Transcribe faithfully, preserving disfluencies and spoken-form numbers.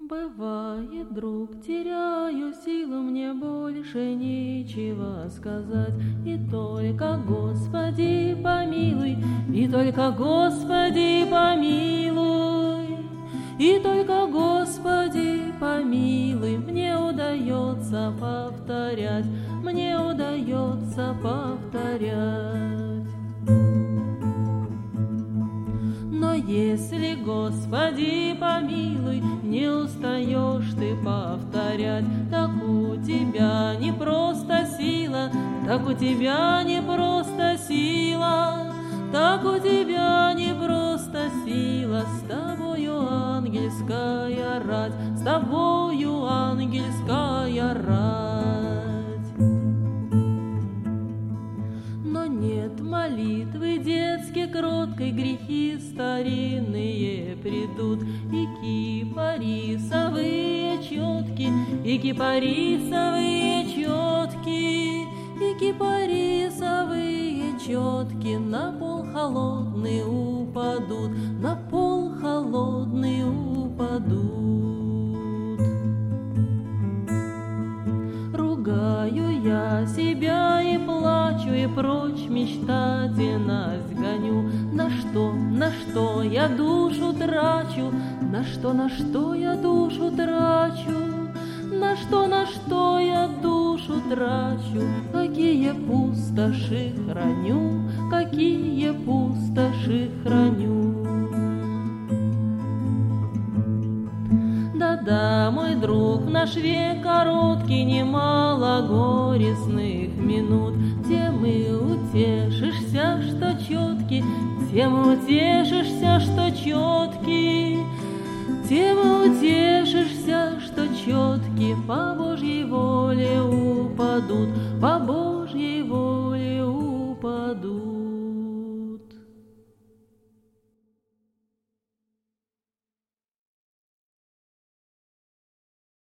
Бывает, друг, теряю силу, мне больше нечего сказать. И только, Господи, помилуй, и только, Господи, помилуй, и только, Господи, помилуй, мне удается повторять, мне удается повторять. Но если, Господи, помилуй, не устаешь ты повторять, так у тебя не просто сила, так у тебя не просто сила, так у тебя не просто сила, с тобою ангельская рать, с тобою ангельская рать. Но нет молитвы детски кроткой, грехи старинные придут, и кипарисовые четки, и кипарисовые четки, и кипарисовые четки на пол холодный упадут, на пол холодный упадут. Ругаю я себя и плачу, и прочь мечтательность гоню. На что, на что я душу трачу, на что, на что я душу трачу, на что, на что я душу трачу, какие пустоши храню, какие пустоши храню. Да-да, мой друг, наш век короткий, немало горестных минут. Тем и утешишься, что четкий, тем и утешишься, что четкий, тем и утешишься, что четкий по Божьей воле упадут, по Божьей